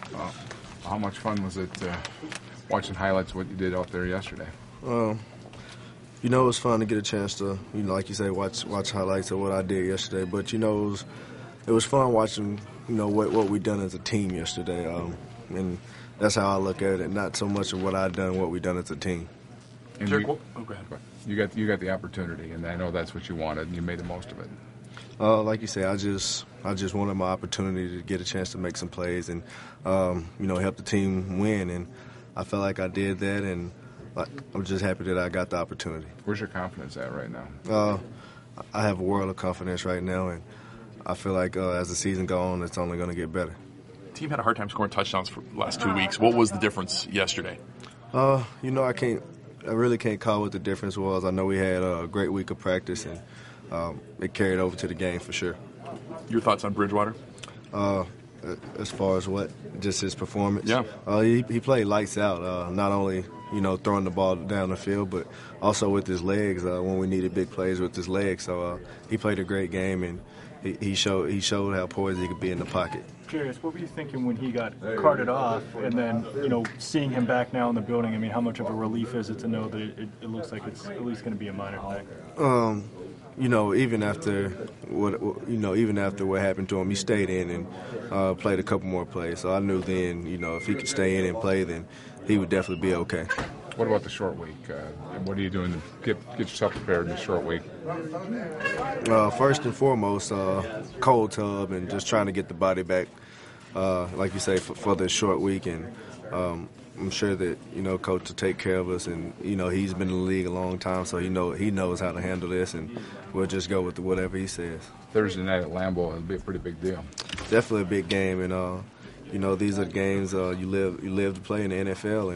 How much fun was it watching highlights of what you did out there yesterday? It was fun to get a chance to, like you say, watch highlights of what I did yesterday. But it was fun watching, what we done as a team yesterday, and that's how I look at it. Not so much of what I done, what we done as a team. And Derek, go ahead. You got the opportunity, and I know that's what you wanted, and you made the most of it. Like you say, I just wanted my opportunity to get a chance to make some plays and help the team win, and I felt like I did that, and I'm just happy that I got the opportunity. Where's your confidence at right now? I have a world of confidence right now, and I feel like as the season goes on, it's only going to get better. The team had a hard time scoring touchdowns for the last 2 weeks. What was the difference yesterday? I really can't call what the difference was. I know we had a great week of practice, and it carried over to the game for sure. Your thoughts on Bridgewater? As far as what? Just his performance? Yeah. He played lights out, not only, throwing the ball down the field, but also with his legs when we needed big plays with his legs. So he played a great game, and he showed how poised he could be in the pocket. Curious, what were you thinking when he got carted off, and then seeing him back now in the building? I mean, how much of a relief is it to know that it looks like it's at least going to be a minor thing? Even after what happened to him, he stayed in and played a couple more plays. So I knew then, if he could stay in and play, then he would definitely be okay. What about the short week? What are you doing to get yourself prepared in the short week? First and foremost, cold tub and just trying to get the body back, like you say, for this short week. And I'm sure that Coach will take care of us, and he's been in the league a long time, so he knows how to handle this, and we'll just go with whatever he says. Thursday night at Lambeau will be a pretty big deal. Definitely a big game, and these are the games you live to play in the NFL.